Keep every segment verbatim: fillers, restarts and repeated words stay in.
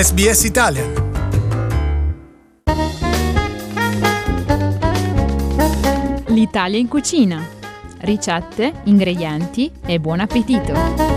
S B S Italian. L'Italia in cucina. Ricette, ingredienti e buon appetito.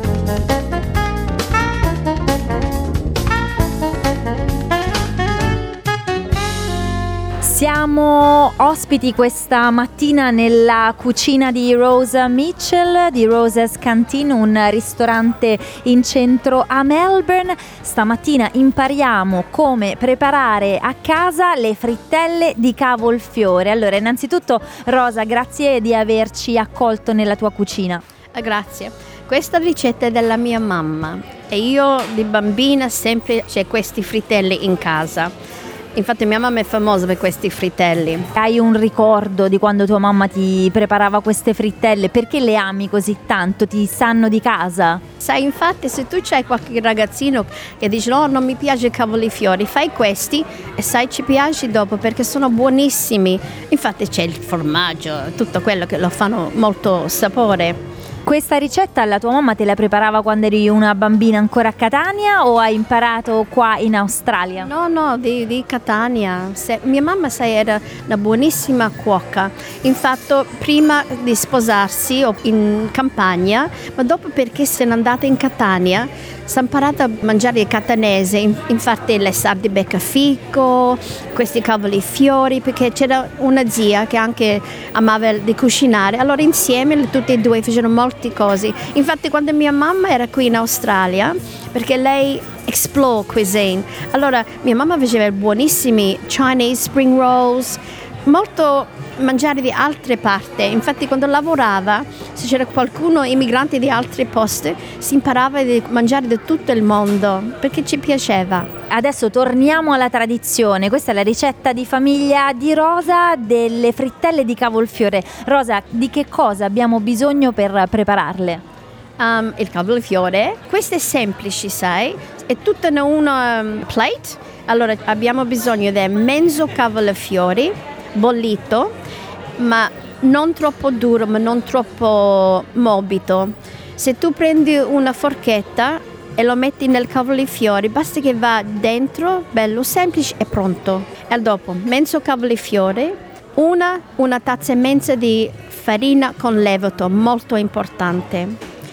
Siamo ospiti questa mattina nella cucina di Rosa Mitchell di Rosa's Canteen, un ristorante in centro a Melbourne. Stamattina impariamo come preparare a casa le frittelle di cavolfiore. Allora, innanzitutto Rosa, grazie di averci accolto nella tua cucina. Grazie. Questa ricetta è della mia mamma e io di bambina sempre c'è questi frittelli in casa. Infatti mia mamma è famosa per questi frittelli. Hai un ricordo di quando tua mamma ti preparava queste frittelle? Perché le ami così tanto? Ti sanno di casa? Sai, infatti, se tu c'hai qualche ragazzino che dice no, non mi piace i cavolfiori, fai questi e sai ci piace dopo perché sono buonissimi. Infatti c'è il formaggio, tutto quello che lo fanno molto sapore. Questa ricetta la tua mamma te la preparava quando eri una bambina ancora a Catania o hai imparato qua in Australia? No, no, di, di Catania. Se, mia mamma, sai, era una buonissima cuoca. Infatti, prima di sposarsi in campagna, ma dopo perché se n'è andata in Catania, si è imparata a mangiare il catanese. Infatti le sarde beccafico, questi cavolfiori, perché c'era una zia che anche amava di cucinare. Allora insieme tutti e due facevano molte cose. Infatti quando mia mamma era qui in Australia, perché lei explore cuisine, allora mia mamma faceva buonissimi Chinese spring rolls, molto mangiare di altre parti. Infatti quando lavorava, se c'era qualcuno immigrante di altri posti, si imparava di mangiare di tutto il mondo perché ci piaceva. Adesso torniamo alla tradizione. Questa è la ricetta di famiglia di Rosa delle frittelle di cavolfiore. Rosa, di che cosa abbiamo bisogno per prepararle? Um, il cavolfiore, questo è semplice, sai, è tutto in una um, plate. Allora abbiamo bisogno di mezzo cavolfiore bollito, ma non troppo duro, ma non troppo morbido. Se tu prendi una forchetta e lo metti nel cavolfiore, basta che va dentro, bello semplice e pronto. E dopo, mezzo cavolfiore, una, una tazza e mezza di farina con lievito, molto importante.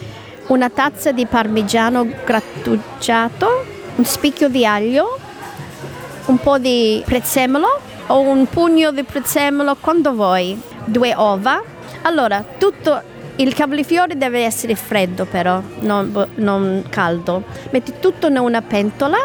Una tazza di parmigiano grattugiato, un spicchio di aglio, un po' di prezzemolo o un pugno di prezzemolo quando vuoi, due uova. Allora, tutto il cavolfiore deve essere freddo però, non, non caldo. Metti tutto in una pentola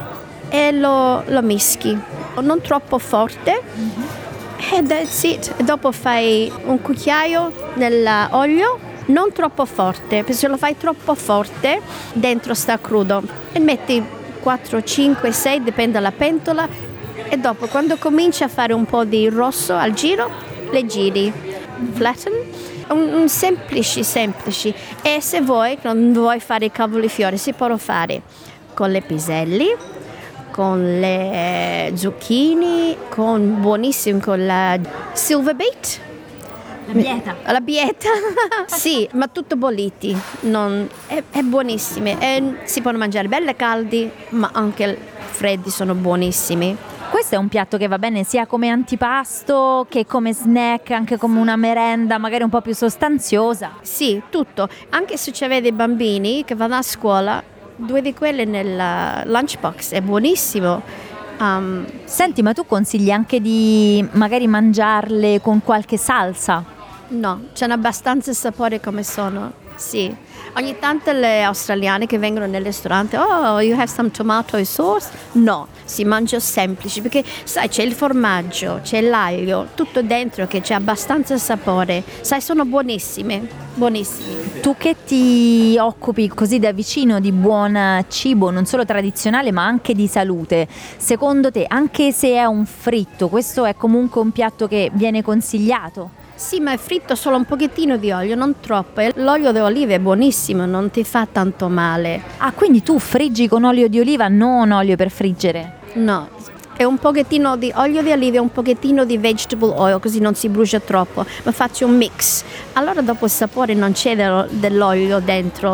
e lo, lo mischi, non troppo forte. Mm-hmm. E that's it. E dopo fai un cucchiaio nell'olio, non troppo forte, perché se lo fai troppo forte dentro sta crudo. E metti quattro, cinque, sei, dipende dalla pentola. E dopo, quando comincia a fare un po' di rosso al giro, le giri, flatten, un, un semplice, semplice. E se vuoi, non vuoi fare i cavolfiori, si può fare con le piselli, con le zucchini, con buonissimo, con la silver bait. La bieta. La bieta, sì, ma tutto bolliti, non, è, è buonissimo. E si possono mangiare belle caldi, ma anche freddi sono buonissimi. Questo è un piatto che va bene sia come antipasto che come snack, anche come una merenda magari un po' più sostanziosa. Sì, tutto. Anche se c'è dei bambini che vanno a scuola, due di quelle nel lunchbox, è buonissimo. Um, Senti, ma tu consigli anche di magari mangiarle con qualche salsa? No, c'è abbastanza sapore come sono, sì. Ogni tanto le australiane che vengono nel ristorante, oh, you have some tomato sauce? No, si mangia semplice perché sai c'è il formaggio, c'è l'aglio, tutto dentro che c'è abbastanza sapore. Sai, sono buonissime, buonissime. Tu che ti occupi così da vicino di buon cibo, non solo tradizionale ma anche di salute, secondo te, anche se è un fritto, questo è comunque un piatto che viene consigliato? Sì, ma è fritto solo un pochettino di olio, non troppo. L'olio di oliva è buonissimo, non ti fa tanto male. Ah, quindi tu friggi con olio di oliva, non olio per friggere? No, è un pochettino di olio di oliva e un pochettino di vegetable oil, così non si brucia troppo. Ma faccio un mix. Allora dopo il sapore non c'è dell'olio dentro.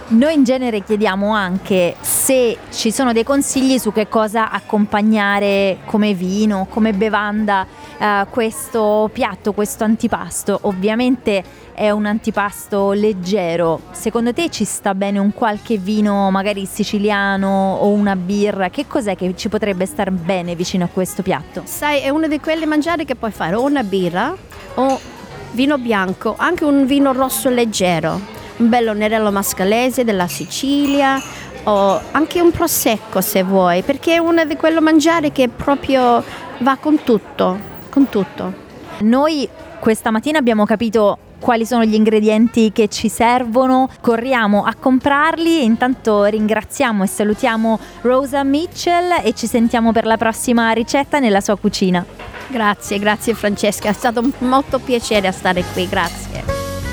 Noi in genere chiediamo anche se ci sono dei consigli su che cosa accompagnare come vino, come bevanda eh, questo piatto, questo antipasto. Ovviamente è un antipasto leggero. Secondo te ci sta bene un qualche vino magari siciliano o una birra? Che cos'è che ci potrebbe star bene vicino a questo piatto? Sai, è una di quelle mangiare che puoi fare o una birra o vino bianco, anche un vino rosso leggero. Un bello nerello mascalese della Sicilia o anche un prosecco se vuoi, perché è una di quello mangiare che proprio va con tutto, con tutto. Noi questa mattina abbiamo capito quali sono gli ingredienti che ci servono, corriamo a comprarli. Intanto ringraziamo e salutiamo Rosa Mitchell e ci sentiamo per la prossima ricetta nella sua cucina. Grazie, grazie Francesca, è stato molto piacere stare qui, grazie.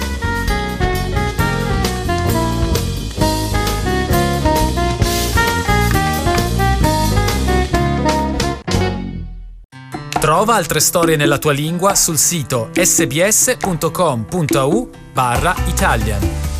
Trova altre storie nella tua lingua sul sito sbs punto com punto a u barra Italian.